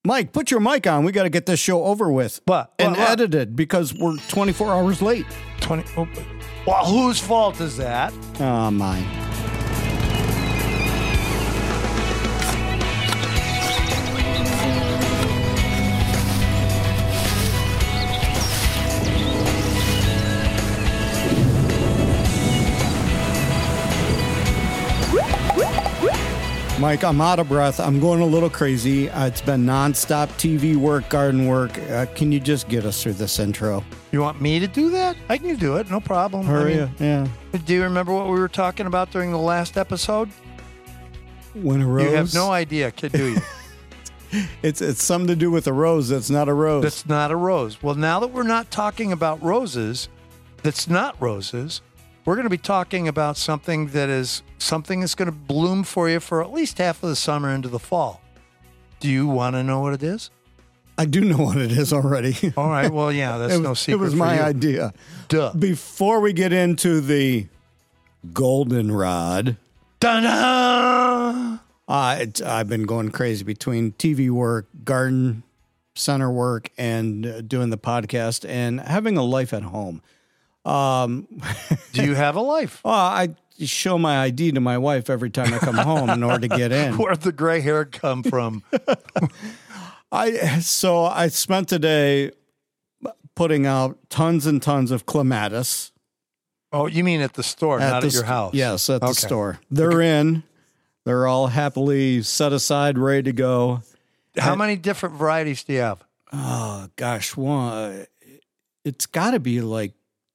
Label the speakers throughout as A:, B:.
A: Mike, put your mic on. We got to get this show over with.
B: What?
A: And edited because we're 24 hours late.
B: 20. Well, whose fault is that?
A: Oh, mine. Mike, I'm out of breath. I'm going a little crazy. It's been nonstop TV work, garden work. Can you just get us through this intro?
B: You want me to do that? I can do it. No problem.
A: Hurry, yeah.
B: Do you remember what we were talking about during the last episode?
A: When a rose?
B: You have no idea, kid, do you?
A: It's something to do with a rose that's not a rose.
B: That's not a rose. Well, now that we're not talking about roses, that's not roses, we're going to be talking about something that's going to bloom for you for at least half of the summer into the fall. Do you want to know what it is?
A: I do know what it is already.
B: All right. Well, yeah, that's no secret.
A: It was my idea.
B: Duh.
A: Before we get into the goldenrod,
B: da-da!
A: I've been going crazy between TV work, garden center work, and doing the podcast and having a life at home.
B: Do you have a life?
A: I show my ID to my wife every time I come home in order to get in.
B: Where'd the gray hair come from?
A: I spent today putting out tons and tons of clematis.
B: Oh, you mean at the store, not at your house?
A: Yes, at the store. They're in. They're all happily set aside, ready to go.
B: How many different varieties do you have?
A: Oh, gosh. It's got to be like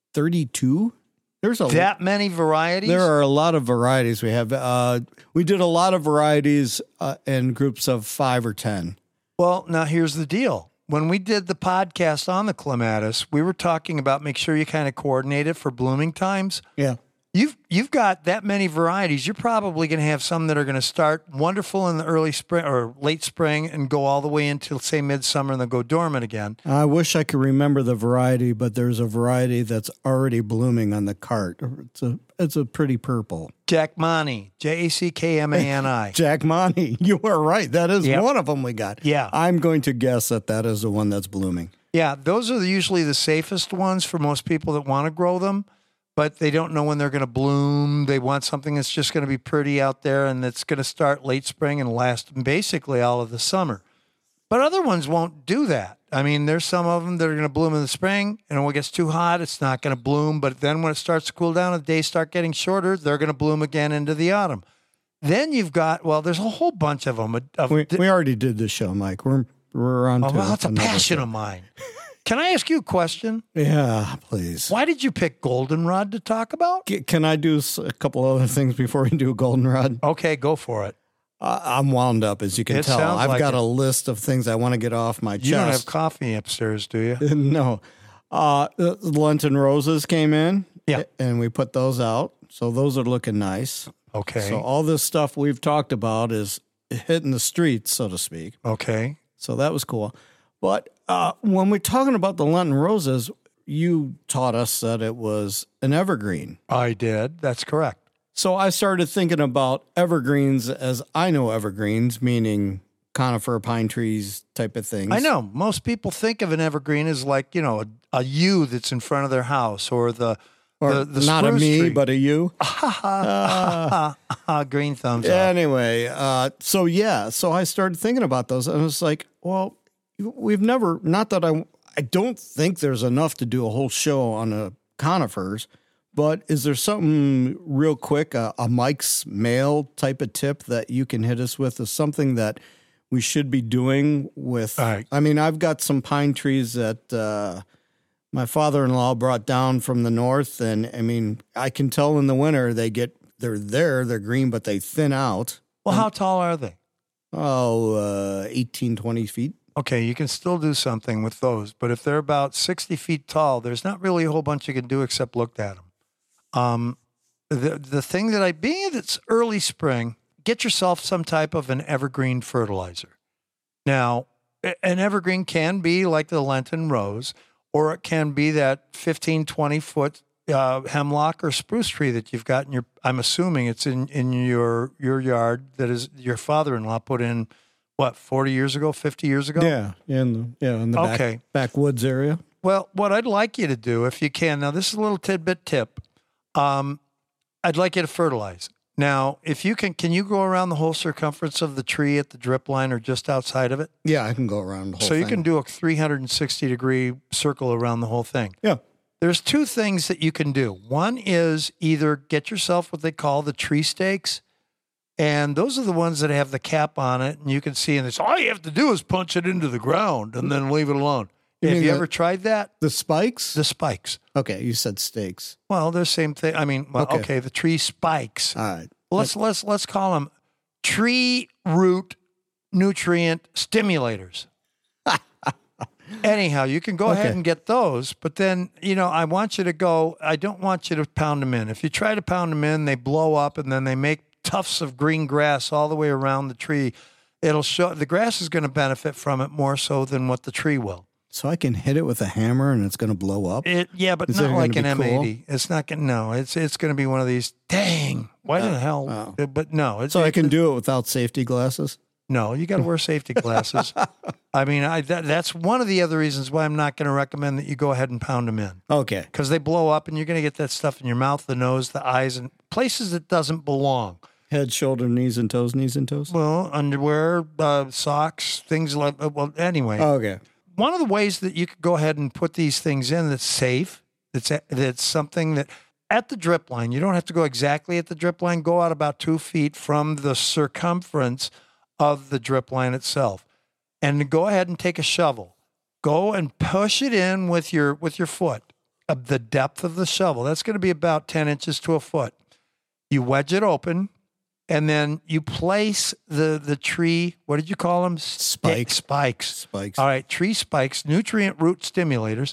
A: 32. There's
B: that many varieties?
A: There are a lot of varieties we have. We did a lot of varieties in groups of 5 or 10.
B: Well, now here's the deal. When we did the podcast on the clematis, we were talking about make sure you kind of coordinate it for blooming times.
A: Yeah.
B: You've got that many varieties. You're probably going to have some that are going to start wonderful in the early spring or late spring and go all the way until, say, midsummer and then go dormant again.
A: I wish I could remember the variety, but there's a variety that's already blooming on the cart. It's a pretty purple.
B: Jackmani, Jackmani.
A: Jackmani, you are right. That is one of them we got.
B: Yeah.
A: I'm going to guess that is the one that's blooming.
B: Yeah, those are usually the safest ones for most people that want to grow them. But they don't know when they're going to bloom. They want something that's just going to be pretty out there and that's going to start late spring and last basically all of the summer. But other ones won't do that. I mean, there's some of them that are going to bloom in the spring, and when it gets too hot, it's not going to bloom. But then when it starts to cool down and the days start getting shorter, they're going to bloom again into the autumn. Then you've got, there's a whole bunch of them.
A: We already did this show, Mike. We're on to
B: it's a passion of mine. Can I ask you a question?
A: Yeah, please.
B: Why did you pick goldenrod to talk about?
A: Can I do a couple other things before we do goldenrod?
B: Okay, go for it.
A: I'm wound up, as you can tell. I've got a list of things I want to get off my chest.
B: You don't have coffee upstairs, do you?
A: No. The Lenten roses came in, and we put those out. So those are looking nice.
B: Okay.
A: So all this stuff we've talked about is hitting the streets, so to speak.
B: Okay.
A: So that was cool. But when we're talking about the Lenten roses, you taught us that it was an evergreen.
B: I did. That's correct.
A: So I started thinking about evergreens as I know evergreens, meaning conifer, pine trees type of things.
B: I know. Most people think of an evergreen as like, a yew that's in front of their house or the
A: not a me,
B: tree.
A: but a you.
B: Green thumbs up.
A: Anyway, so I started thinking about those, and it's like, well, we've never, not that I don't think there's enough to do a whole show on conifers, but is there something real quick, a Mike's Mail type of tip that you can hit us with, is something that we should be doing with, I mean, I've got some pine trees that my father-in-law brought down from the north, and I mean, I can tell in the winter they're green, but they thin out.
B: Well, how tall are they?
A: 18, 20 feet.
B: Okay, you can still do something with those, but if they're about 60 feet tall, there's not really a whole bunch you can do except look at them. The thing that being it's early spring, get yourself some type of an evergreen fertilizer. Now, an evergreen can be like the Lenten rose, or it can be that 15, 20-foot hemlock or spruce tree that you've got in your, I'm assuming it's in your yard that is your father-in-law put in what, 40 years ago, 50 years ago?
A: Yeah, in the
B: Okay.
A: backwoods area.
B: Well, what I'd like you to do, if you can, now this is a little tidbit tip. I'd like you to fertilize. Now, if you can you go around the whole circumference of the tree at the drip line or just outside of it?
A: Yeah, I can go around the whole
B: So you
A: thing.
B: can do a 360-degree circle around the whole thing.
A: Yeah.
B: There's two things that you can do. One is either get yourself what they call the tree stakes, and those are the ones that have the cap on it, and you can see, and it's all you have to do is punch it into the ground and then leave it alone.
A: You
B: Have
A: mean
B: you
A: the-
B: ever tried that?
A: The spikes?
B: The spikes.
A: Okay, you said stakes.
B: Well, they're the same thing. I mean, well,
A: Okay.
B: okay, the tree spikes.
A: All right.
B: Let's call them tree root nutrient stimulators. Anyhow, you can go ahead
A: Okay.
B: and get those, but then, I want you to go, I don't want you to pound them in. If you try to pound them in, they blow up and then they make tufts of green grass all the way around the tree. It'll show the grass is going to benefit from it more so than what the tree will.
A: So I can hit it with a hammer and it's going to blow up?
B: Yeah, but
A: Is
B: not
A: it
B: like an
A: gonna be cool?
B: M80. It's not going to, no, it's going to be one of these, dang, why the hell? But no, it's,
A: So I can do it without safety glasses?
B: no, you got to wear safety glasses. I mean, that's one of the other reasons why I'm not going to recommend that you go ahead and pound them in,
A: Okay.
B: because they blow up and you're going to get that stuff in your mouth, the nose, the eyes, and places that doesn't belong.
A: Head, shoulder, knees, and toes, knees and toes?
B: Well, underwear, socks, things like, well, anyway.
A: Okay.
B: One of the ways that you could go ahead and put these things in that's safe, that's something that at the drip line, you don't have to go exactly at the drip line, go out about 2 feet from the circumference of the drip line itself. And go ahead and take a shovel. Go and push it in with your foot of the depth of the shovel. That's going to be about 10 inches to a foot. You wedge it open, and then you place the tree, what did you call them?
A: Spikes.
B: Spikes. All right, tree spikes, nutrient root stimulators,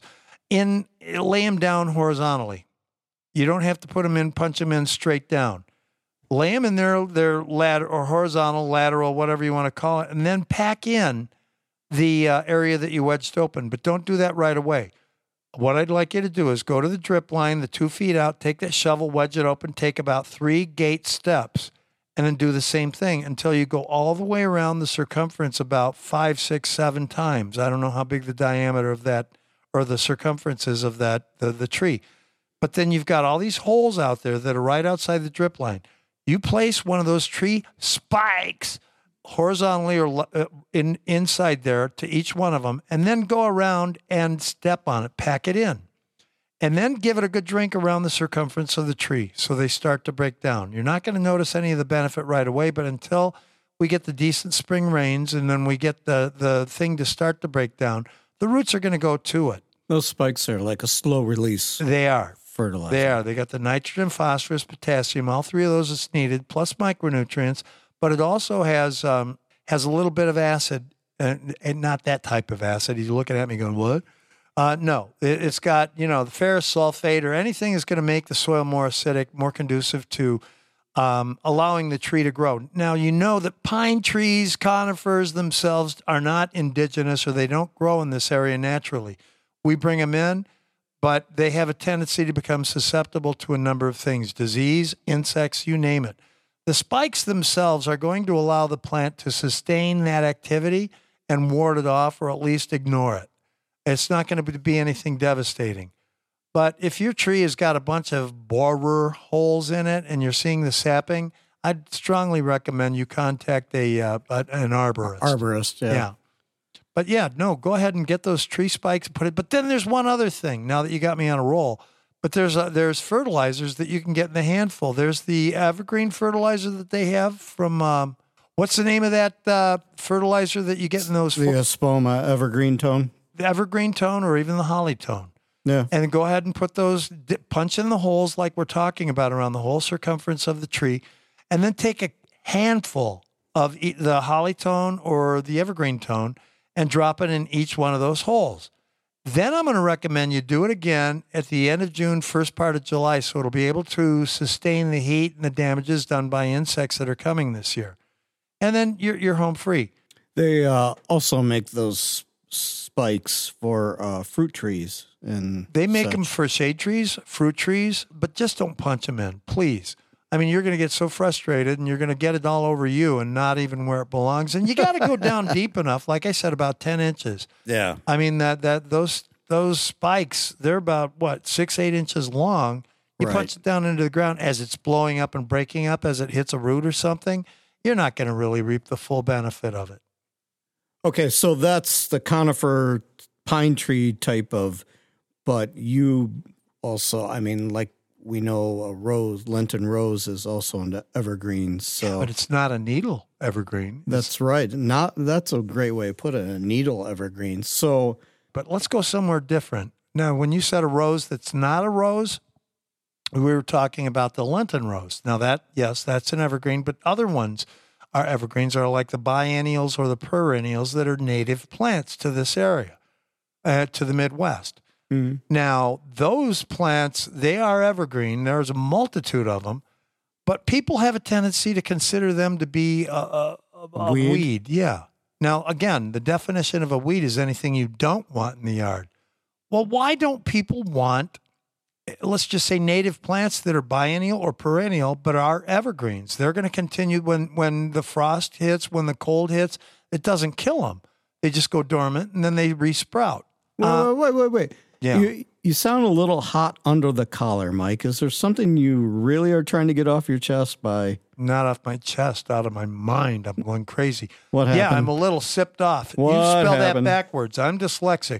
B: lay them down horizontally. You don't have to put them in, punch them in straight down. Lay them in their ladder or horizontal, lateral, whatever you want to call it, and then pack in the area that you wedged open. But don't do that right away. What I'd like you to do is go to the drip line, the 2 feet out, take that shovel, wedge it open, take about 3 gate steps, and then do the same thing until you go all the way around the circumference about 5, 6, 7 times. I don't know how big the diameter of that or the circumference is of that, the tree. But then you've got all these holes out there that are right outside the drip line. You place one of those tree spikes horizontally or inside there to each one of them, and then go around and step on it, pack it in, and then give it a good drink around the circumference of the tree so they start to break down. You're not going to notice any of the benefit right away, but until we get the decent spring rains and then we get the thing to start to break down, the roots are going to go to it.
A: Those spikes are like a slow release
B: They are.
A: fertilizer.
B: They are. They got the nitrogen, phosphorus, potassium, all 3 of those is needed, plus micronutrients. But it also has a little bit of acid, and not that type of acid. You're looking at me going, what? No, it's got, the ferrous sulfate or anything that's going to make the soil more acidic, more conducive to allowing the tree to grow. Now, you know that pine trees, conifers themselves are not indigenous, or they don't grow in this area naturally. We bring them in, but they have a tendency to become susceptible to a number of things, disease, insects, you name it. The spikes themselves are going to allow the plant to sustain that activity and ward it off, or at least ignore it. It's not going to be anything devastating. But if your tree has got a bunch of borer holes in it and you're seeing the sapping, I'd strongly recommend you contact an arborist.
A: Arborist, yeah.
B: But yeah, no, go ahead and get those tree spikes, put it. But then there's one other thing, now that you got me on a roll. But there's fertilizers that you can get in the handful. There's the evergreen fertilizer that they have from, what's the name of that fertilizer that you get in those?
A: The Espoma evergreen tone.
B: The evergreen tone or even the holly tone.
A: Yeah.
B: And go ahead and put those, punch in the holes like we're talking about around the whole circumference of the tree, and then take a handful of the holly tone or the evergreen tone and drop it in each one of those holes. Then I'm going to recommend you do it again at the end of June, first part of July, so it'll be able to sustain the heat and the damages done by insects that are coming this year. And then you're home free.
A: They also make those spikes for fruit trees. And
B: They make
A: such.
B: them for shade trees, fruit trees, but just don't punch them in, please. I mean, you're going to get so frustrated and you're going to get it all over you and not even where it belongs. And you got to go down deep enough, like I said, about 10 inches.
A: Yeah.
B: I mean, those spikes, they're about, 6-8 inches long. You punch it down into the ground as it's blowing up and breaking up as it hits a root or something, you're not going to really reap the full benefit of it.
A: Okay, so that's the conifer pine tree type of, but you also, I mean, like we know a rose, Lenten rose is also into evergreens. So,
B: but it's not a needle evergreen.
A: That's right. That's a great way to put it, a needle evergreen. So,
B: but let's go somewhere different. Now, when you said a rose that's not a rose, we were talking about the Lenten rose. Now that's an evergreen, but other ones are evergreens, are like the biennials or the perennials that are native plants to this area, to the Midwest.
A: mm-hmm.
B: Now, those plants, they are evergreen. There's a multitude of them, but people have a tendency to consider them to be a weed. Yeah. Now, again, the definition of a weed is anything you don't want in the yard. Well, why don't people want, let's just say, native plants that are biennial or perennial, but are evergreens? They're going to continue when the frost hits, when the cold hits. It doesn't kill them. They just go dormant, and then they resprout.
A: Wait.
B: Yeah.
A: You sound a little hot under the collar, Mike. Is there something you really are trying to get off your chest by?
B: Not off my chest, out of my mind. I'm going crazy.
A: What happened?
B: Yeah, I'm a little sipped off.
A: What
B: You spell
A: happened?
B: that backwards. I'm dyslexic.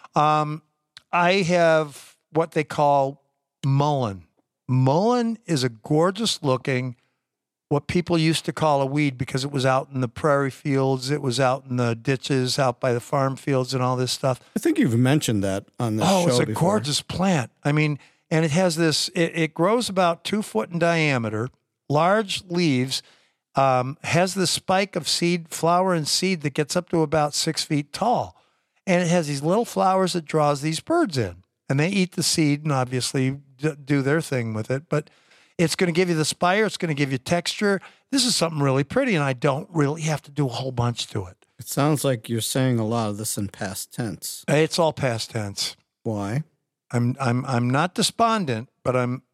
B: I have what they call mullein. Mullein is a gorgeous looking, what people used to call a weed because it was out in the prairie fields. It was out in the ditches, out by the farm fields and all this stuff.
A: I think you've mentioned that on this show
B: Oh, it's a
A: before.
B: gorgeous plant. I mean, and it has this, it grows about 2 foot in diameter, large leaves, has this spike of seed, flower and seed that gets up to about 6 feet tall. And it has these little flowers that draws these birds in. And they eat the seed and obviously do their thing with it. But it's going to give you the spire. It's going to give you texture. This is something really pretty, and I don't really have to do a whole bunch to it.
A: It sounds like you're saying a lot of this in past tense.
B: It's all past tense.
A: Why?
B: I'm not despondent, but I'm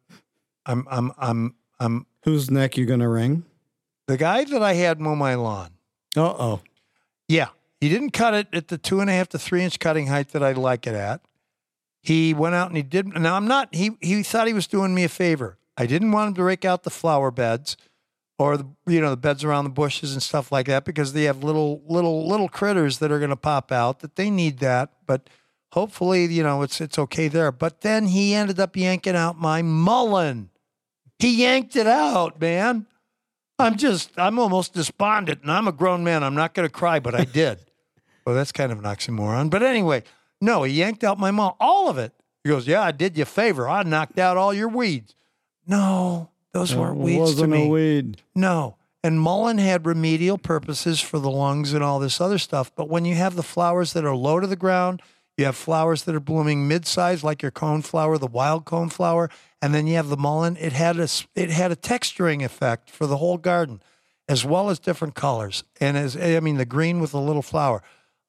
A: Whose neck you gonna wring?
B: the guy that I had mow my lawn.
A: Uh-oh.
B: Yeah. He didn't cut it at the 2.5 to 3 inch cutting height that I'd like it at. He went out and he did. Now he thought he was doing me a favor. I didn't want him to rake out the flower beds or the beds around the bushes and stuff like that because they have little critters that are going to pop out that they need that. But hopefully, it's okay there. But then he ended up yanking out my mullein. He yanked it out, man. I'm almost despondent, and I'm a grown man. I'm not going to cry, but I did. Well, that's kind of an oxymoron. But anyway, no, he yanked out my mullein, all of it. He goes, yeah, I did you a favor. I knocked out all your weeds. No, those weren't weeds to me.
A: Wasn't a weed.
B: No. And mullein had remedial purposes for the lungs and all this other stuff. But when you have the flowers that are low to the ground, you have flowers that are blooming mid-size, like your coneflower, the wild coneflower, and then you have the mullein. It had a texturing effect for the whole garden, as well as different colors. And the green with the little flower.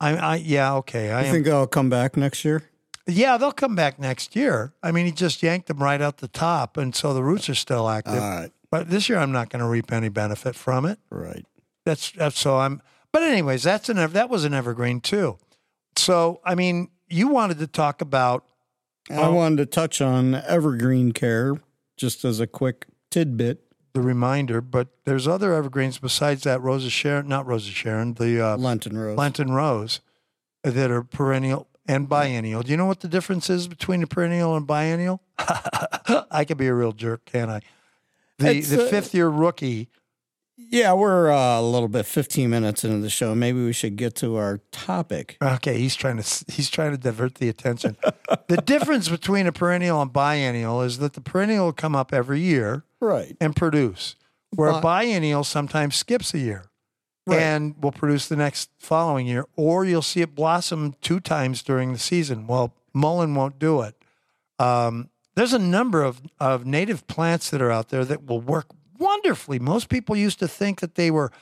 B: Okay.
A: You think I'll come back next year?
B: Yeah, they'll come back next year. I mean, he just yanked them right out the top, and so the roots are still active.
A: All right.
B: But this year, I'm not going to reap any benefit from it.
A: Right.
B: That's so I'm. But anyways, that was an evergreen too. So I mean, you wanted to talk about.
A: I wanted to touch on evergreen care just as a quick tidbit.
B: The reminder, but there's other evergreens besides that not Rose of Sharon, the
A: Lenten rose.
B: Lenten rose, that are perennial and biennial. Do you know what the difference is between a perennial and biennial? I could be a real jerk, can't I? The fifth-year rookie.
A: Yeah, we're a little bit 15 minutes into the show. Maybe we should get to our topic.
B: Okay, he's trying to divert the attention. The difference between a perennial and biennial is that the perennial will come up every year,
A: right,
B: and produce, where a biennial sometimes skips a year, right, and will produce the next following year, or you'll see it blossom 2 times during the season. Well, mullein won't do it. There's a number of native plants that are out there that will work wonderfully. Most people used to think that they were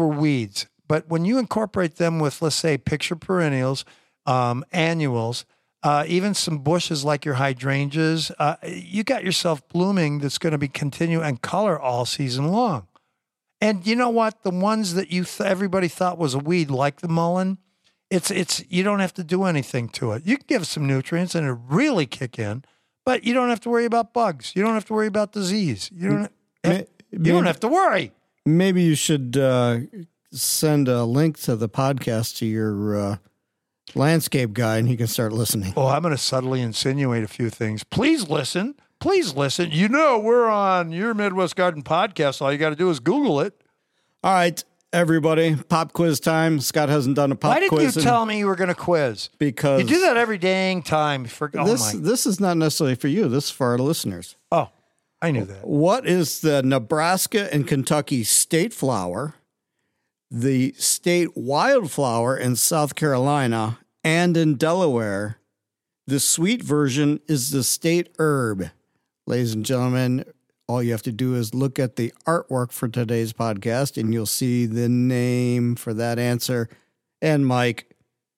B: weeds, but when you incorporate them with, let's say, picture perennials, annuals, even some bushes like your hydrangeas, you got yourself blooming that's going to be continue and color all season long. And you know what? The ones that everybody thought was a weed, like the mullein, it's you don't have to do anything to it. You can give some nutrients and it really kick in, but you don't have to worry about bugs. You don't have to worry about disease. You don't have to worry.
A: Maybe you should send a link to the podcast to your landscape guy, and he can start listening.
B: Oh, I'm going to subtly insinuate a few things. Please listen. Please listen. You know, we're on Your Midwest Garden Podcast. All you got to do is Google it.
A: All right, everybody, pop quiz time. Scott hasn't done a pop quiz.
B: Why did you tell me you were going to quiz?
A: Because
B: you do that every dang time.
A: This is not necessarily for you. This is for our listeners.
B: Oh, I knew that.
A: What is the Nebraska and Kentucky state flower, the state wildflower in South Carolina, and in Delaware? The sweet version is the state herb. Ladies and gentlemen, all you have to do is look at the artwork for today's podcast, and you'll see the name for that answer. And Mike,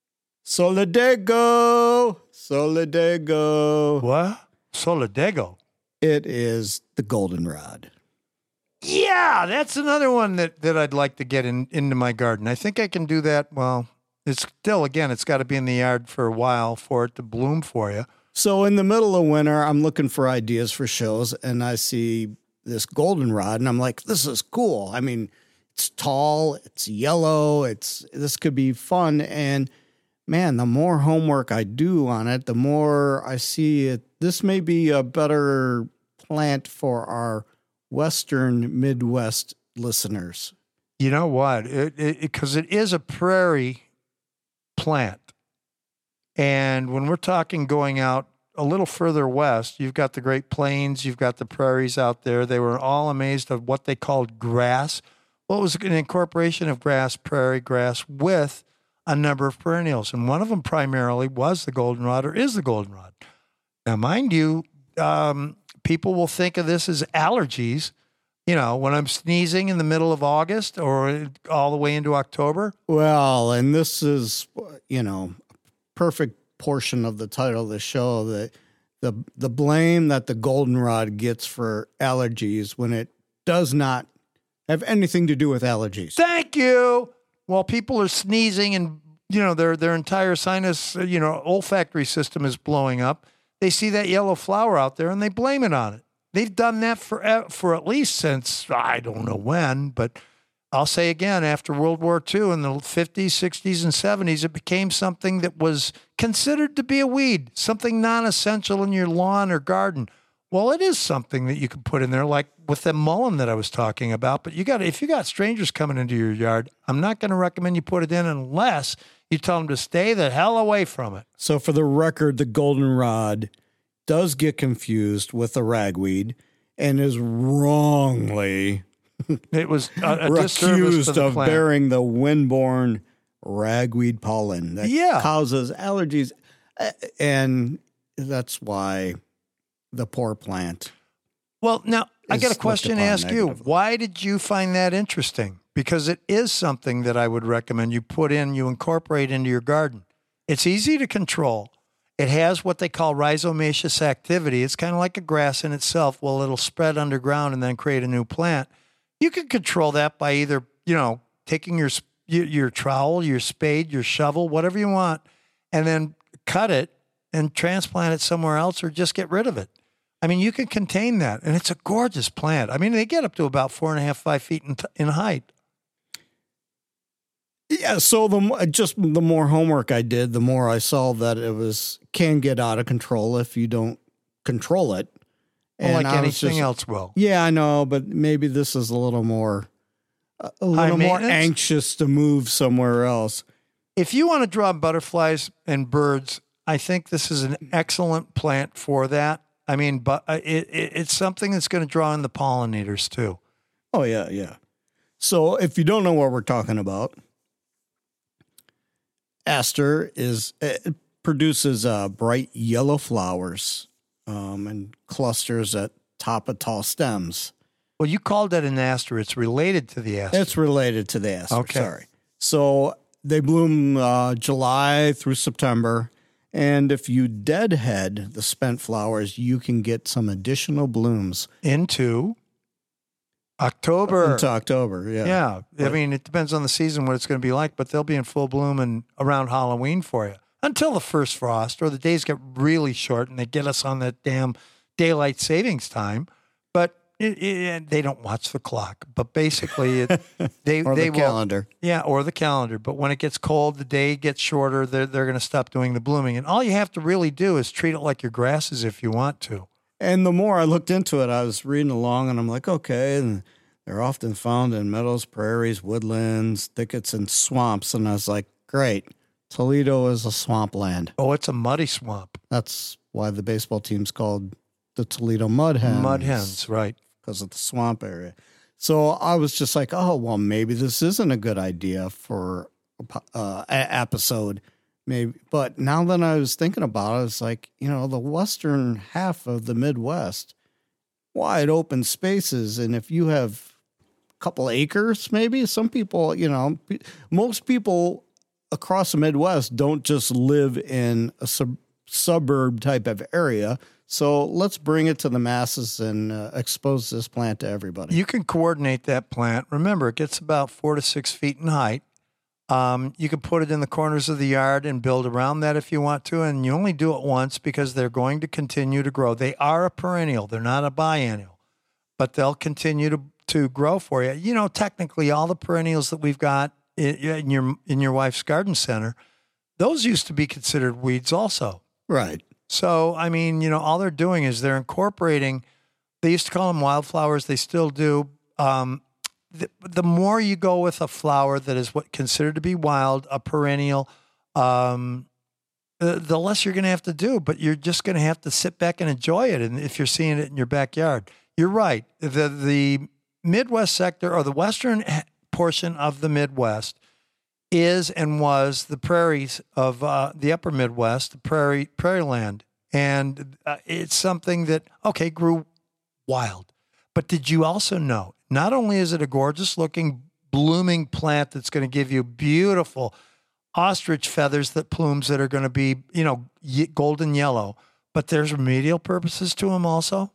A: Solidago.
B: What? Solidago.
A: It is the goldenrod.
B: Yeah, that's another one that I'd like to get into my garden. I think I can do that. Well, it's still, again, it's got to be in the yard for a while for it to bloom for you.
A: So in the middle of winter, I'm looking for ideas for shows, and I see this goldenrod, and I'm like, this is cool. I mean, it's tall, it's yellow, this could be fun. And man, the more homework I do on it, the more I see it. This may be a better plant for our Western Midwest listeners.
B: You know what? Because it is a prairie plant. And when we're talking going out a little further west, you've got the Great Plains, you've got the prairies out there. They were all amazed at what they called grass. Well, it was an incorporation of grass, prairie grass, with a number of perennials. And one of them primarily was the goldenrod, or is the goldenrod. Now, mind you, people will think of this as allergies. You know, when I'm sneezing in the middle of August or all the way into October.
A: Well, and this is, perfect portion of the title of the show, that the blame that the goldenrod gets for allergies when it does not have anything to do with allergies.
B: Thank you. While people are sneezing and, their entire sinus, olfactory system is blowing up, they see that yellow flower out there and they blame it on it. They've done that for at least since, I don't know when, but I'll say again, after World War II in the 50s, 60s, and 70s, it became something that was considered to be a weed, something non-essential in your lawn or garden. Well, it is something that you can put in there, like with the mullein that I was talking about. But if you got strangers coming into your yard, I'm not going to recommend you put it in unless you tell them to stay the hell away from it.
A: So for the record, the goldenrod does get confused with the ragweed and is wrongly
B: it was
A: accused of bearing the wind-borne ragweed pollen that causes allergies, and that's why the poor plant.
B: Well, now I got a question to ask you. Why did you find that interesting? Because it is something that I would recommend you incorporate into your garden. It's easy to control. It has what they call rhizomaceous activity. It's kind of like a grass in itself. Well, it'll spread underground and then create a new plant. You can control that by either, taking your trowel, your spade, your shovel, whatever you want, and then cut it and transplant it somewhere else or just get rid of it. I mean, you can contain that, and it's a gorgeous plant. I mean, they get up to about 4.5, 5 feet in height.
A: Yeah, so the more homework I did, the more I saw that it can get out of control if you don't control it.
B: Well, like anything else will.
A: Yeah, I know, but maybe this is a little more anxious to move somewhere else.
B: If you want to draw butterflies and birds, I think this is an excellent plant for that. I mean, but it's something that's going to draw in the pollinators too.
A: Oh, yeah. So if you don't know what we're talking about, aster produces bright yellow flowers and clusters at top of tall stems.
B: Well, you called that an aster. It's related to the aster.
A: It's related to the aster.
B: Okay.
A: Sorry. So they bloom July through September, And if you deadhead the spent flowers, you can get some additional blooms
B: Into October.
A: into October. Yeah.
B: Yeah. I mean, it depends on the season what it's going to be like, but they'll be in full bloom and around Halloween for you until the first frost or the days get really short and they get us on that damn daylight savings time. But they don't watch the clock. But basically, they
A: Or
B: they
A: the
B: will,
A: calendar.
B: Yeah, or the calendar. But when it gets cold, the day gets shorter. They're going to stop doing the blooming. And all you have to really do is treat it like your grasses if you want to.
A: And the more I looked into it, I was reading along and I'm like, okay. And they're often found in meadows, prairies, woodlands, thickets, and swamps. And I was like, great. Toledo is a swampland.
B: Oh, it's a muddy swamp.
A: That's why the baseball team's called the Toledo Mud Hens.
B: Mud hens, right.
A: Because of the swamp area. So I was just like, oh, well, maybe this isn't a good idea for an episode. Maybe. But now that I was thinking about it, it's like, the western half of the Midwest, wide open spaces. And if you have a couple acres, maybe some people, most people across the Midwest don't just live in a suburb type of area. So let's bring it to the masses and expose this plant to everybody.
B: You can coordinate that plant. Remember, it gets about 4 to 6 feet in height. You can put it in the corners of the yard and build around that if you want to. And you only do it once because they're going to continue to grow. They are a perennial. They're not a biennial, but they'll continue to grow for you. Technically, all the perennials that we've got in your wife's garden center, those used to be considered weeds also.
A: Right.
B: So, I mean, all they're doing is they're incorporating, they used to call them wildflowers. They still do. The more you go with a flower that is what considered to be wild, a perennial, the less you're going to have to do, but you're just going to have to sit back and enjoy it. And if you're seeing it in your backyard, you're right. The Midwest sector or the western portion of the Midwest is and was the prairies of the upper Midwest, the prairie land. And it's something that, grew wild. But did you also know, not only is it a gorgeous looking blooming plant that's going to give you beautiful ostrich feathers that plumes that are going to be, golden yellow, but there's remedial purposes to them also?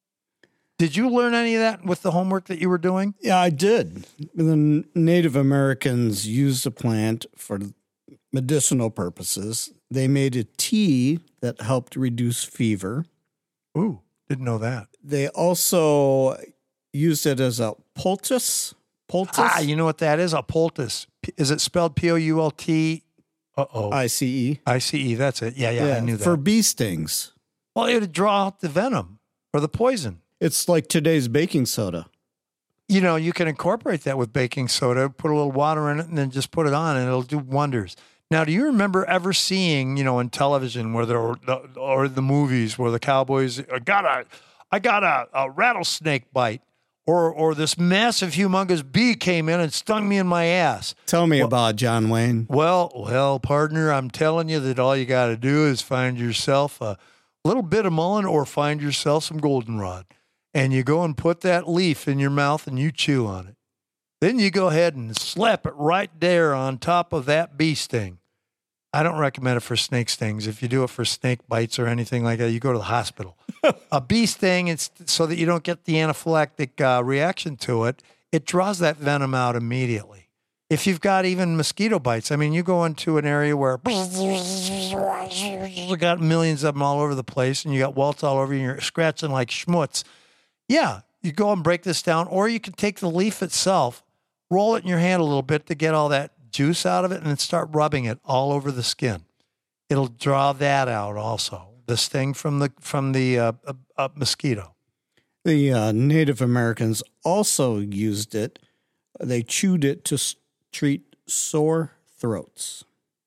B: Did you learn any of that with the homework that you were doing?
A: Yeah, I did. The Native Americans used the plant for medicinal purposes. They made a tea that helped reduce fever.
B: Ooh, didn't know that.
A: They also used it as a poultice.
B: Ah, you know what that is? A poultice. Is it spelled P-O-U-L-T?
A: I-C-E.
B: I-C-E, that's it. Yeah, I knew that.
A: For bee stings.
B: Well, it would draw out the venom or the poison.
A: It's like today's baking soda.
B: You can incorporate that with baking soda, put a little water in it, and then just put it on, and it'll do wonders. Now, do you remember ever seeing, in television or the movies where the cowboys, I got a rattlesnake bite, or this massive, humongous bee came in and stung me in my ass?
A: Tell me about John Wayne.
B: Well, partner, I'm telling you that all you got to do is find yourself a little bit of mullein or find yourself some goldenrod. And you go and put that leaf in your mouth and you chew on it. Then you go ahead and slap it right there on top of that bee sting. I don't recommend it for snake stings. If you do it for snake bites or anything like that, you go to the hospital. A bee sting, it's so that you don't get the anaphylactic reaction to it. It draws that venom out immediately. If you've got even mosquito bites, I mean, you go into an area where you got millions of them all over the place and you got welts all over you and you're scratching like schmutz. Yeah, you go and break this down, or you can take the leaf itself, roll it in your hand a little bit to get all that juice out of it, and then start rubbing it all over the skin. It'll draw that out also, the sting from the mosquito.
A: The Native Americans also used it. They chewed it to treat sore throats.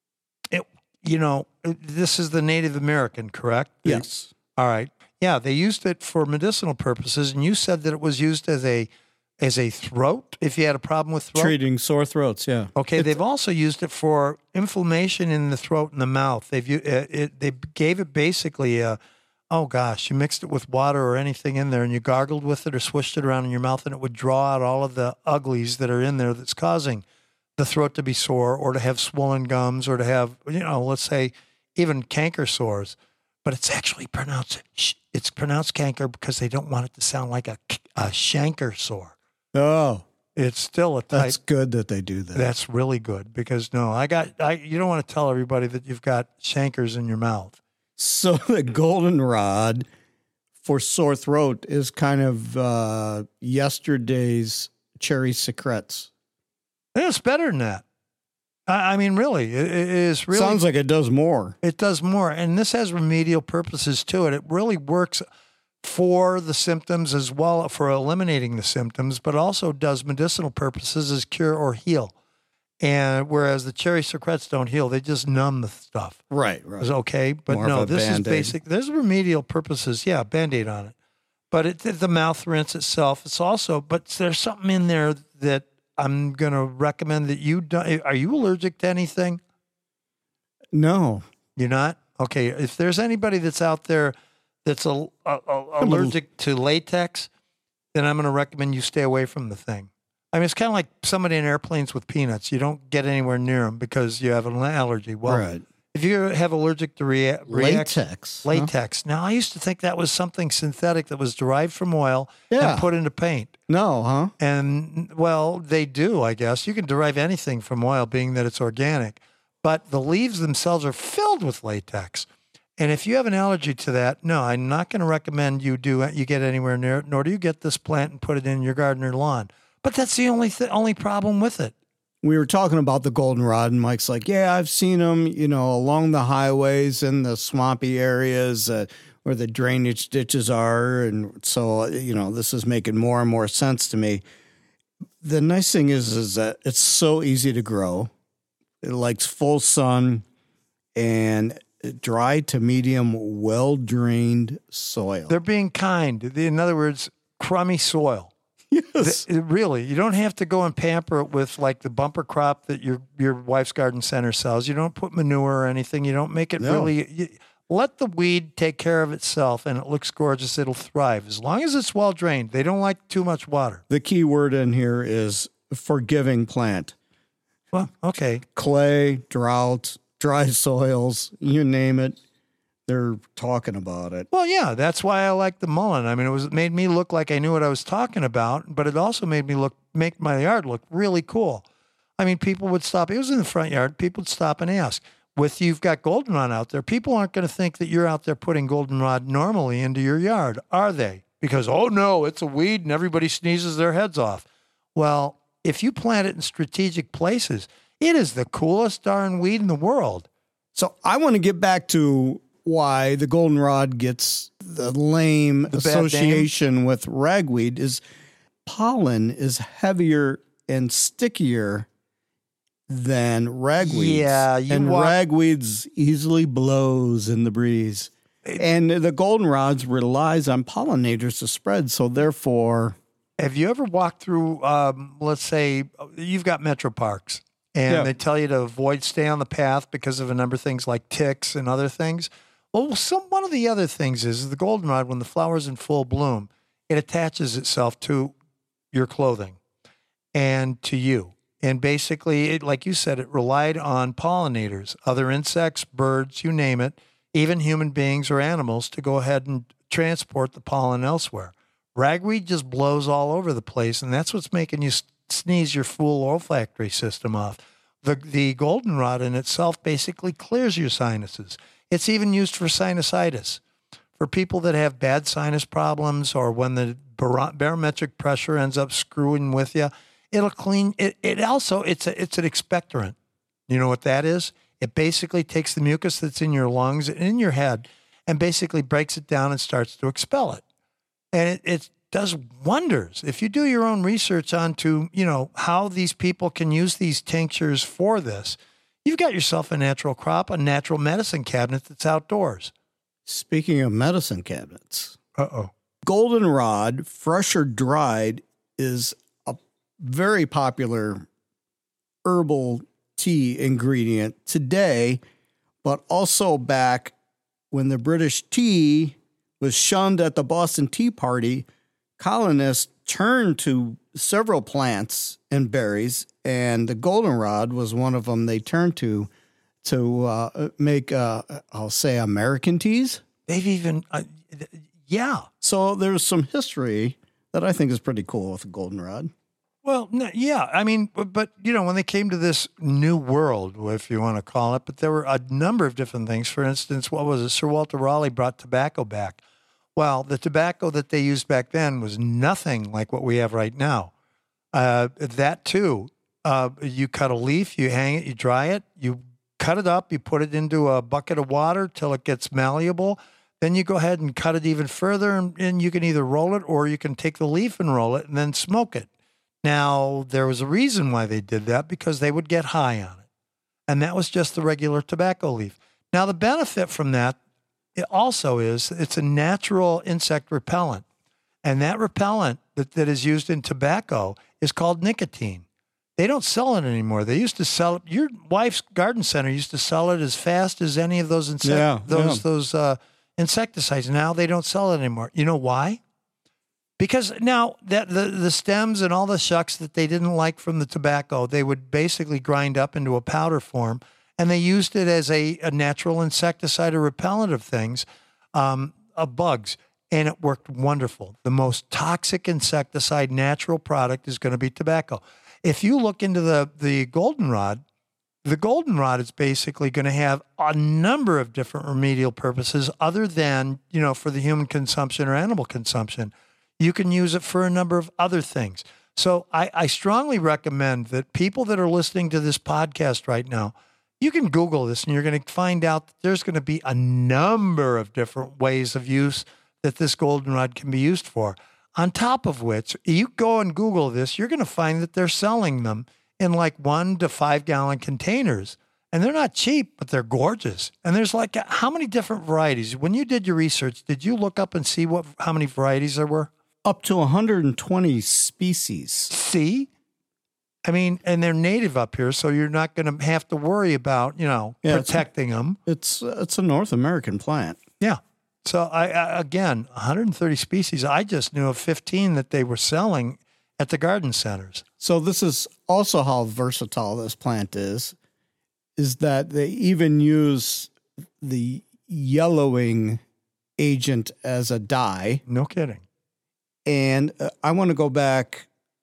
B: This is the Native American, correct?
A: Yes.
B: All right. Yeah, they used it for medicinal purposes, and you said that it was used as a throat, if you had a problem with throat?
A: Treating sore throats, yeah.
B: Okay, they've also used it for inflammation in the throat and the mouth. They gave it basically you mixed it with water or anything in there, and you gargled with it or swished it around in your mouth, and it would draw out all of the uglies that are in there that's causing the throat to be sore or to have swollen gums or to have, let's say, even canker sores, but it's actually pronounced canker because they don't want it to sound like a chancre sore.
A: Oh,
B: it's still a type.
A: That's good that they do that.
B: That's really good because you don't want to tell everybody that you've got chancres in your mouth.
A: So the goldenrod for sore throat is kind of yesterday's cherry secrets.
B: It's better than that. I mean, really, it is really.
A: Sounds like it does more.
B: It does more. And this has remedial purposes to it. It really works for the symptoms as well, for eliminating the symptoms, but also does medicinal purposes as cure or heal. And whereas the cherry secrets don't heal, they just numb the stuff.
A: Right.
B: It's okay. But
A: More
B: no,
A: of a
B: this
A: Band-Aid.
B: is basic. There's remedial purposes. Yeah, Band-Aid on it. But the mouth rinse itself, it's also, but there's something in there that I'm going to recommend that you do. Are you allergic to anything?
A: No.
B: You're not? Okay. If there's anybody that's out there that's allergic to latex, then I'm going to recommend you stay away from the thing. I mean, it's kind of like somebody in airplanes with peanuts. You don't get anywhere near them because you have an allergy. Well,
A: Right.
B: if you have allergic to
A: Latex. huh?
B: latex. Now, I used to think that was something synthetic that was derived from oil
A: Yeah.
B: and put into paint.
A: No, huh?
B: And, well, they do, I guess. You can derive anything from oil, being that it's organic. But the leaves themselves are filled with latex. And if you have an allergy to that, no, I'm not going to recommend you get anywhere near it, nor do you get this plant and put it in your garden or lawn. But that's the only problem with it.
A: We were talking about the goldenrod, and Mike's like, yeah, I've seen them, along the highways in the swampy areas where the drainage ditches are. And so, this is making more and more sense to me. The nice thing is that it's so easy to grow. It likes full sun and dry to medium, well-drained soil.
B: They're being kind. In other words, crummy soil.
A: Yes.
B: Really, you don't have to go and pamper it with like the bumper crop that your wife's garden center sells. You don't put manure or anything. You don't make it let the weed take care of itself, and it looks gorgeous. It'll thrive as long as it's well drained. They don't like too much water.
A: The key word in here is forgiving plant.
B: Well, okay.
A: Clay, drought, dry soils, you name it. They're talking about it.
B: Well, yeah, that's why I like the mullein. I mean, it made me look like I knew what I was talking about, but it also made me make my yard look really cool. I mean, people would stop. It was in the front yard. People would stop and ask. You've got goldenrod out there. People aren't going to think that you're out there putting goldenrod normally into your yard, are they? Because, oh no, it's a weed and everybody sneezes their heads off. Well, if you plant it in strategic places, it is the coolest darn weed in the world.
A: So I want to get back to why the goldenrod gets the lame association with ragweed is pollen is heavier and stickier than ragweeds.
B: Yeah,
A: ragweeds easily blows in the breeze. And the goldenrods relies on pollinators to spread, so therefore...
B: Have you ever walked through, let's say, you've got metro parks, and they tell you to stay on the path because of a number of things like ticks and other things? Well, one of the other things is the goldenrod, when the flower's in full bloom, it attaches itself to your clothing and to you. And basically, like you said, it relied on pollinators, other insects, birds, you name it, even human beings or animals to go ahead and transport the pollen elsewhere. Ragweed just blows all over the place, and that's what's making you sneeze your full olfactory system off. The goldenrod in itself basically clears your sinuses. It's even used for sinusitis. For people that have bad sinus problems or when the barometric pressure ends up screwing with you, it'll clean. It also, it's an expectorant. You know what that is? It basically takes the mucus that's in your lungs and in your head and basically breaks it down and starts to expel it. And it does wonders. If you do your own research onto, how these people can use these tinctures for this, you've got yourself a natural crop, a natural medicine cabinet that's outdoors.
A: Speaking of medicine cabinets.
B: Uh-oh.
A: Goldenrod, fresh or dried, is a very popular herbal tea ingredient today, but also back when the British tea was shunned at the Boston Tea Party, colonists turned to several plants and berries, and the goldenrod was one of them they turned to to make, I'll say, American teas.
B: They've even, yeah.
A: So there's some history that I think is pretty cool with the goldenrod.
B: Well, yeah. I mean, but, when they came to this new world, if you want to call it, but there were a number of different things. For instance, what was it? Sir Walter Raleigh brought tobacco back. Well, the tobacco that they used back then was nothing like what we have right now. That too, you cut a leaf, you hang it, you dry it, you cut it up, you put it into a bucket of water till it gets malleable. Then you go ahead and cut it even further, and you can either roll it or you can take the leaf and roll it and then smoke it. Now, there was a reason why they did that, because they would get high on it. And that was just the regular tobacco leaf. Now, the benefit from that it also is it's a natural insect repellent. And that repellent that is used in tobacco is called nicotine. They don't sell it anymore. They used to sell it. Your wife's garden center used to sell it as fast as any of those insecticides. Now they don't sell it anymore. You know why? Because now that the stems and all the shucks that they didn't like from the tobacco, they would basically grind up into a powder form, and they used it as a natural insecticide or repellent of things, of bugs, and it worked wonderful. The most toxic insecticide natural product is going to be tobacco. If you look into the goldenrod is basically going to have a number of different remedial purposes other than, for the human consumption or animal consumption. You can use it for a number of other things. So I strongly recommend that people that are listening to this podcast right now, you can Google this and you're going to find out that there's going to be a number of different ways of use that this goldenrod can be used for. On top of which, you go and Google this, you're going to find that they're selling them in like 1 to 5 gallon containers. And they're not cheap, but they're gorgeous. And there's like, how many different varieties? When you did your research, did you look up and see how many varieties there were?
A: Up to 120 species.
B: See? I mean, and they're native up here, so you're not going to have to worry about, protecting them.
A: It's a North American plant.
B: Yeah. So, again, 130 species. I just knew of 15 that they were selling at the garden centers.
A: So this is also how versatile this plant is that they even use the yellowing agent as a dye.
B: No kidding.
A: And I want to go back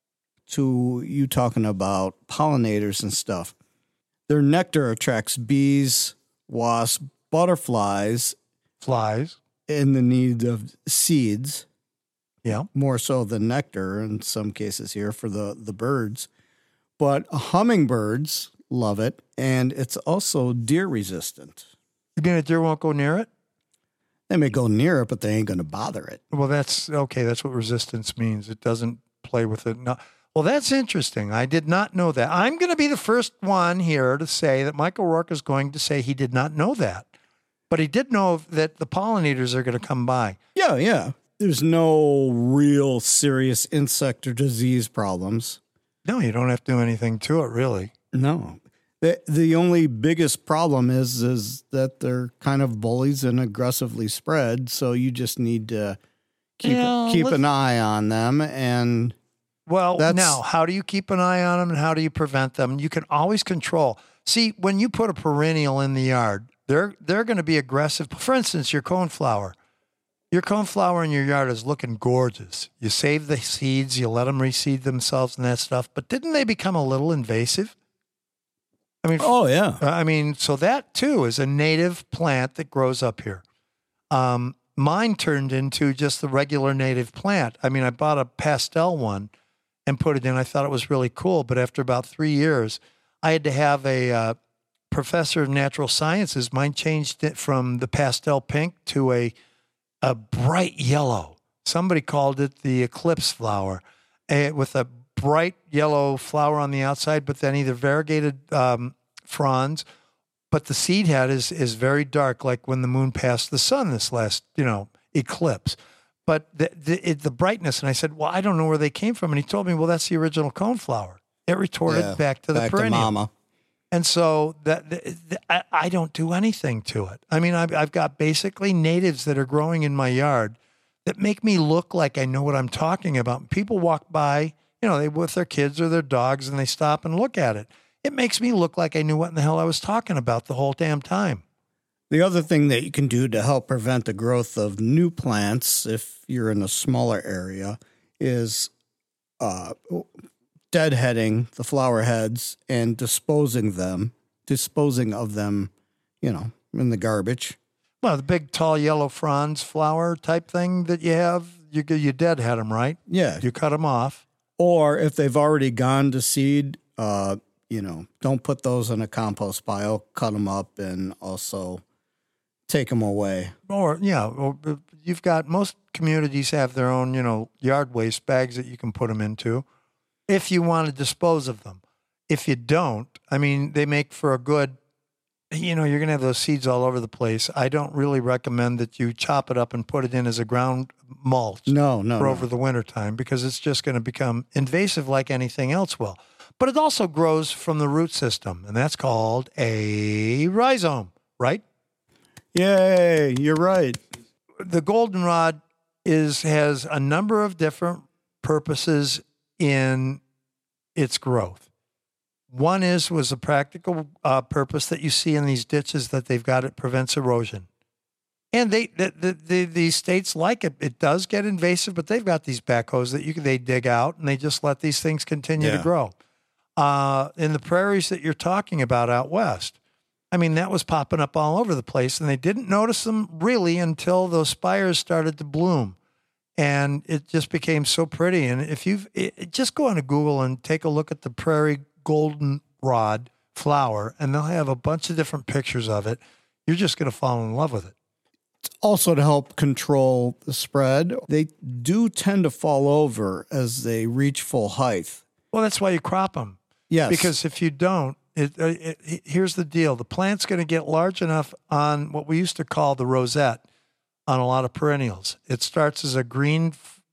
A: to you talking about pollinators and stuff. Their nectar attracts bees, wasps, butterflies,
B: flies,
A: in the need of seeds.
B: Yeah. More
A: so than nectar in some cases here for the birds. But hummingbirds love it, and it's also deer resistant.
B: You mean a deer won't go near it?
A: They may go near it, but they ain't going to bother it.
B: Well, that's okay. That's what resistance means. It doesn't play with it. No. Well, that's interesting. I did not know that. I'm going to be the first one here to say that Michael Rourke is going to say he did not know that. But he did know that the pollinators are going to come by.
A: Yeah. There's no real serious insect or disease problems.
B: No, you don't have to do anything to it, really.
A: No. The only biggest problem is that they're kind of bullies and aggressively spread, so you just need to keep an eye on them. And
B: now, how do you keep an eye on them and how do you prevent them? You can always control. See, when you put a perennial in the yard, they're going to be aggressive. For instance, your coneflower. Your coneflower in your yard is looking gorgeous. You save the seeds, you let them reseed themselves and that stuff. But didn't they become a little invasive? I mean,
A: oh yeah.
B: So that too is a native plant that grows up here. Mine turned into just the regular native plant. I mean, I bought a pastel one and put it in. I thought it was really cool. But after about 3 years, I had to have a professor of natural sciences. Mine changed it from the pastel pink to a bright yellow. Somebody called it the eclipse flower, with a bright yellow flower on the outside, but then either variegated fronds. But the seed head is very dark, like when the moon passed the sun this last, eclipse. But the brightness, and I said, well, I don't know where they came from. And he told me, well, that's the original coneflower. It retorted back to the perennial.
A: To mama.
B: And so I don't do anything to it. I mean, I've got basically natives that are growing in my yard that make me look like I know what I'm talking about. People walk by, they with their kids or their dogs, and they stop and look at it. it makes me look like I knew what in the hell I was talking about the whole damn time.
A: The other thing that you can do to help prevent the growth of new plants, if you're in a smaller area, is deadheading the flower heads and disposing of them, in the garbage.
B: Well, the big, tall, yellow fronds flower type thing that you have, you deadhead them, right?
A: Yeah.
B: You cut them off.
A: Or if they've already gone to seed, don't put those in a compost pile. Cut them up and also take them away.
B: Or you've got, most communities have their own, yard waste bags that you can put them into if you want to dispose of them. If you don't, they make for a good, you're going to have those seeds all over the place. I don't really recommend that you chop it up and put it in as a ground mulch over the wintertime, because it's just going to become invasive like anything else will. But it also grows from the root system, and that's called a rhizome, right?
A: Yay, you're right.
B: The goldenrod has a number of different purposes in its growth. One was a practical purpose that you see in these ditches that they've got. It prevents erosion. And these states like it. It does get invasive, but they've got these backhoes that they dig out, and they just let these things continue to grow. In the prairies that you're talking about out west, that was popping up all over the place, and they didn't notice them really until those spires started to bloom. And it just became so pretty. And if just go on to Google and take a look at the prairie goldenrod flower, and they'll have a bunch of different pictures of it. You're just going to fall in love with it.
A: Also, to help control the spread, they do tend to fall over as they reach full height.
B: Well, that's why you crop them.
A: Yes.
B: Because if you don't, here's the deal. The plant's going to get large enough on what we used to call the rosette on a lot of perennials. It starts as a green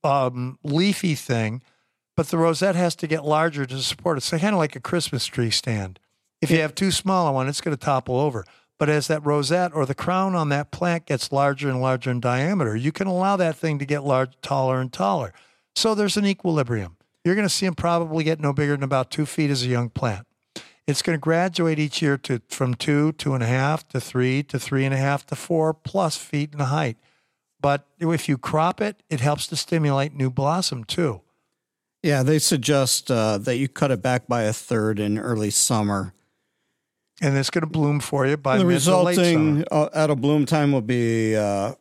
B: leafy thing, but the rosette has to get larger to support it. So kind of like a Christmas tree stand. If you have too small a one, it's going to topple over. But as that rosette or the crown on that plant gets larger and larger in diameter, you can allow that thing to get taller and taller. So there's an equilibrium. You're going to see them probably get no bigger than about 2 feet as a young plant. It's going to graduate each year from 2, 2.5 to 3 to 3.5 to 4+ feet in height. But if you crop it, it helps to stimulate new blossom too.
A: Yeah, they suggest that you cut it back by 1/3 in early summer.
B: And it's going to bloom for you by
A: the
B: mid to late
A: resulting
B: summer.
A: At a bloom time will be a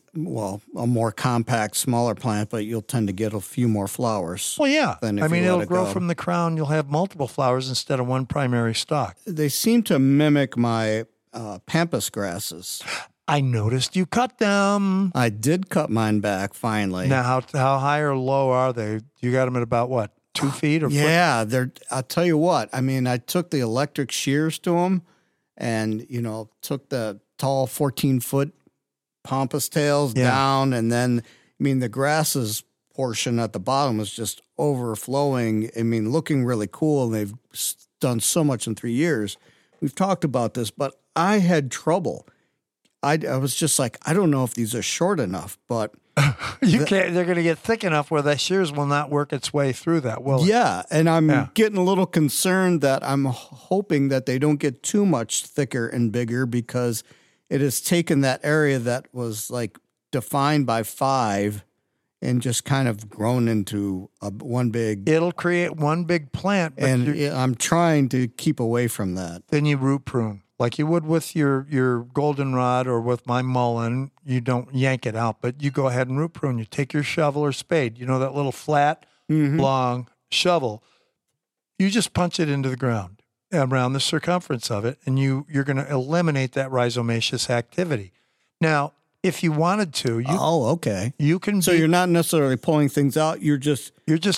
A: more compact, smaller plant, but you'll tend to get a few more flowers.
B: Well, yeah. It'll grow
A: go.
B: from the crown. You'll have multiple flowers instead of one primary stalk.
A: They seem to mimic my pampas grasses.
B: I noticed you cut them.
A: I did cut mine back finally.
B: Now, how high or low are they? You got them at about what? 2 feet or
A: yeah, I'll tell you what. I took the electric shears to them, and took the tall 14-foot pampas tails down, and then the grasses portion at the bottom was just overflowing. Looking really cool, and they've done so much in 3 years. We've talked about this, but I had trouble. I was just like, I don't know if these are short enough, but
B: you can't. They're going to get thick enough where that shears will not work its way through that, will it?
A: Yeah, and I'm getting a little concerned that I'm hoping that they don't get too much thicker and bigger, because it has taken that area that was like defined by 5 and just kind of grown into one big.
B: It'll create one big plant, but
A: and I'm trying to keep away from that.
B: Then you root prune. Like you would with your goldenrod or with my mullein. You don't yank it out, but you go ahead and root prune. You take your shovel or spade, that little flat, long shovel. You just punch it into the ground around the circumference of it, and you're going to eliminate that rhizomaceous activity. Now, if you wanted to,
A: okay.
B: You can.
A: So you're not necessarily pulling things out. You're just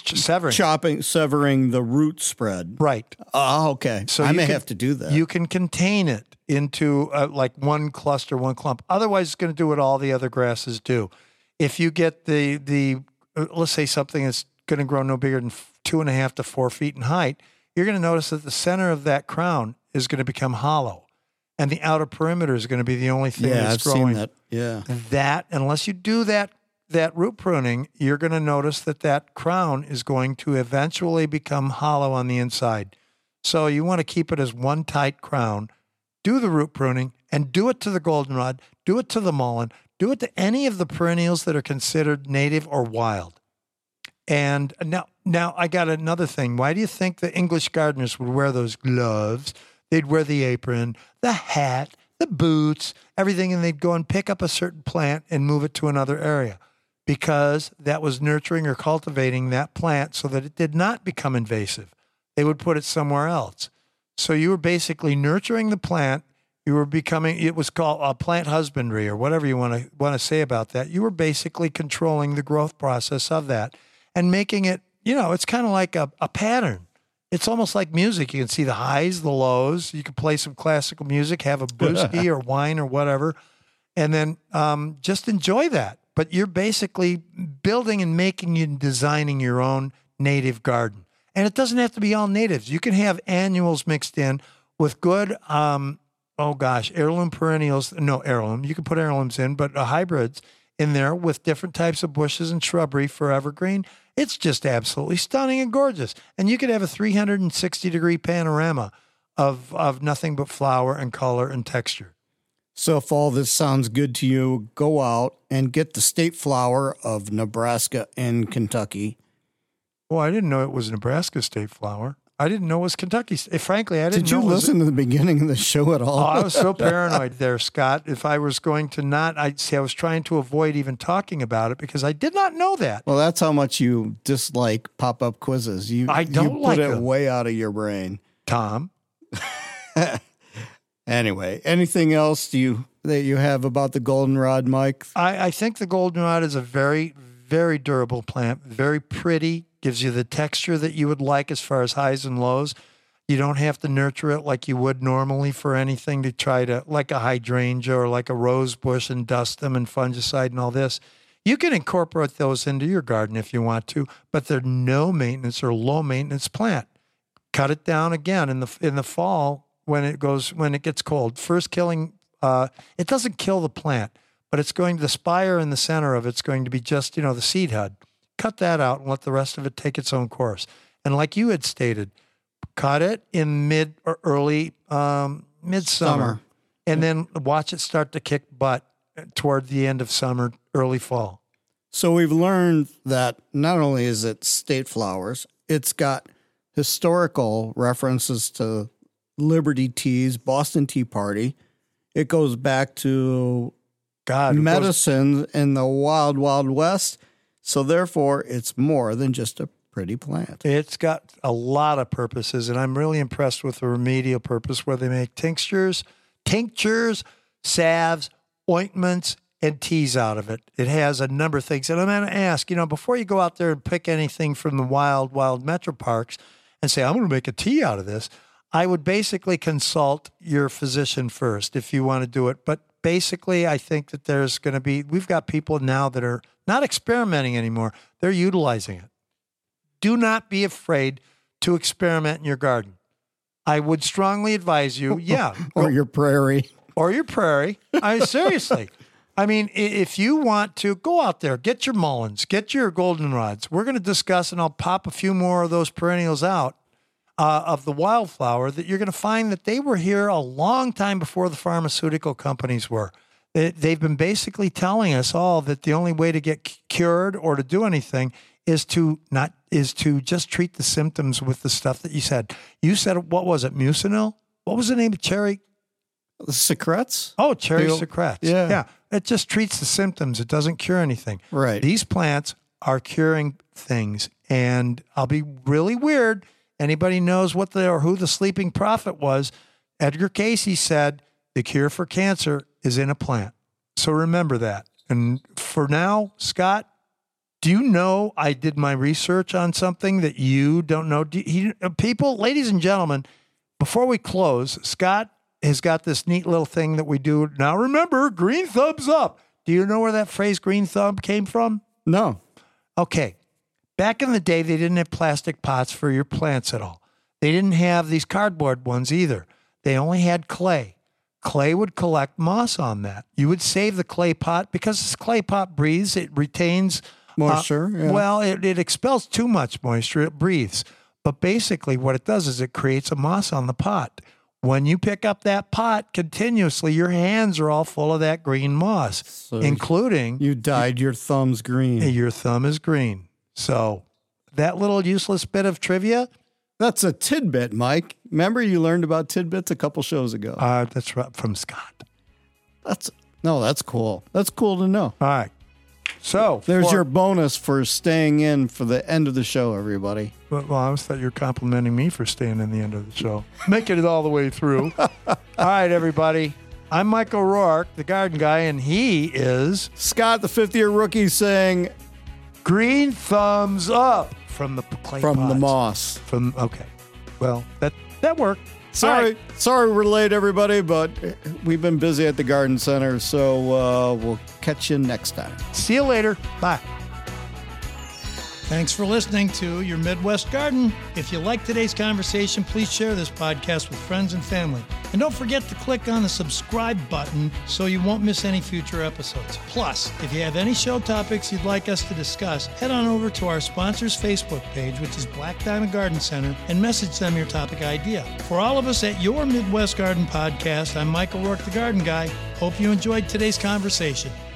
A: severing the root spread.
B: Right.
A: Oh, okay. So I may have to do that.
B: You can contain it into like one cluster, one clump. Otherwise, it's going to do what all the other grasses do. If you get the let's say something that's going to grow no bigger than 2.5 to 4 feet in height, you're going to notice that the center of that crown is going to become hollow. And the outer perimeter is going to be the only thing that's growing.
A: Seen that. Yeah.
B: That, unless you do that root pruning, you're going to notice that crown is going to eventually become hollow on the inside. So you want to keep it as one tight crown. Do the root pruning and do it to the goldenrod, do it to the mullein, do it to any of the perennials that are considered native or wild. And now I got another thing. Why do you think the English gardeners would wear those gloves? They'd wear the apron, the hat, the boots, everything, and they'd go and pick up a certain plant and move it to another area because that was nurturing or cultivating that plant so that it did not become invasive. They would put it somewhere else. So you were basically nurturing the plant. You were becoming, it was called plant husbandry or whatever you want to say about that. You were basically controlling the growth process of that and making it, it's kind of like a pattern. It's almost like music. You can see the highs, the lows. You can play some classical music, have a brewski or wine or whatever, and then just enjoy that. But you're basically building and making and designing your own native garden. And it doesn't have to be all natives. You can have annuals mixed in with good, heirloom perennials. No, heirloom. You can put heirlooms in, but hybrids in there with different types of bushes and shrubbery for evergreen. It's just absolutely stunning and gorgeous. And you could have a 360-degree panorama of nothing but flower and color and texture.
A: So if all this sounds good to you, go out and get the state flower of Nebraska and Kentucky.
B: Well, I didn't know it was Nebraska state flower. I didn't know it was Kentucky. Frankly, I didn't know.
A: Did you listen to the beginning of the show at all?
B: Oh, I was so paranoid there, Scott. If I was going to I was trying to avoid even talking about it because I did not know that.
A: Well, that's how much you dislike pop-up quizzes.
B: I don't
A: you
B: like
A: put it
B: them.
A: way out of your brain.
B: Tom.
A: Anyway, anything else that you have about the goldenrod, Mike?
B: I think the goldenrod is a very, very durable plant, very pretty, gives you the texture that you would like as far as highs and lows. You don't have to nurture it like you would normally for anything to try to, like a hydrangea or like a rose bush and dust them and fungicide and all this. You can incorporate those into your garden if you want to, but they're no maintenance or low maintenance plant. Cut it down again in the fall when it gets cold. First killing, it doesn't kill the plant, but it's going to, the spire in the center of it's going to be just, the seed head. Cut that out and let the rest of it take its own course. And like you had stated, cut it in mid or early midsummer, and then watch it start to kick butt toward the end of summer, early fall.
A: So we've learned that not only is it state flowers, it's got historical references to Liberty Teas, Boston Tea Party. It goes back to medicine in the wild, wild west. So therefore, it's more than just a pretty plant.
B: It's got a lot of purposes, and I'm really impressed with the remedial purpose where they make tinctures, salves, ointments, and teas out of it. It has a number of things. And I'm going to ask, before you go out there and pick anything from the wild, wild metro parks and say, I'm going to make a tea out of this, I would basically consult your physician first if you want to do it. But basically, I think that we've got people now that are not experimenting anymore. They're utilizing it. Do not be afraid to experiment in your garden. I would strongly advise you,
A: or your prairie.
B: Or your prairie. Seriously. I mean, if you want to, go out there, get your mulleins, get your goldenrods. We're going to discuss, and I'll pop a few more of those perennials out of the wildflower that you're going to find that they were here a long time before the pharmaceutical companies were. They've been basically telling us all that the only way to get cured or to do anything is to just treat the symptoms with the stuff that you said. You said, what was it, mucinol? What was the name of cherry?
A: Secrets?
B: Oh, cherry secrets.
A: Yeah.
B: It just treats the symptoms. It doesn't cure anything.
A: Right.
B: These plants are curing things. And I'll be really weird. Anybody knows who the sleeping prophet was? Edgar Cayce said, the cure for cancer is in a plant. So remember that. And for now, Scott, do you know I did my research on something that you don't know? People, ladies and gentlemen, before we close, Scott has got this neat little thing that we do. Now remember, green thumbs up. Do you know where that phrase green thumb came from?
A: No.
B: Okay. Back in the day, they didn't have plastic pots for your plants at all. They didn't have these cardboard ones either. They only had clay. Clay would collect moss on that. You would save the clay pot because this clay pot breathes. It retains
A: moisture.
B: Well, it expels too much moisture. It breathes. But basically what it does is it creates a moss on the pot. When you pick up that pot continuously, your hands are all full of that green moss,
A: So
B: including
A: you dyed your thumbs green.
B: your thumb is green. So that little useless bit of trivia,
A: That's a tidbit, Mike. Remember you learned about tidbits a couple shows ago.
B: that's right from Scott.
A: That's cool. That's cool to know.
B: All right. So
A: There's your bonus for staying in for the end of the show, everybody.
B: Well, I always thought you were complimenting me for staying in the end of the show. Making it all the way through. All right, everybody. I'm Mike O'Rourke, the garden guy, and he is
A: Scott, the fifth-year rookie, saying
B: green thumbs up from the clay
A: from the
B: pots.
A: moss.
B: Okay. Well, that worked.
A: Sorry we're late, everybody, but we've been busy at the garden center, so we'll catch you next time.
B: See you later. Bye.
C: Thanks for listening to Your Midwest Garden. If you like today's conversation, please share this podcast with friends and family. And don't forget to click on the subscribe button so you won't miss any future episodes. Plus, if you have any show topics you'd like us to discuss, head on over to our sponsor's Facebook page, which is Black Diamond Garden Center, and message them your topic idea. For all of us at Your Midwest Garden Podcast, I'm Michael Rourke, the Garden Guy. Hope you enjoyed today's conversation.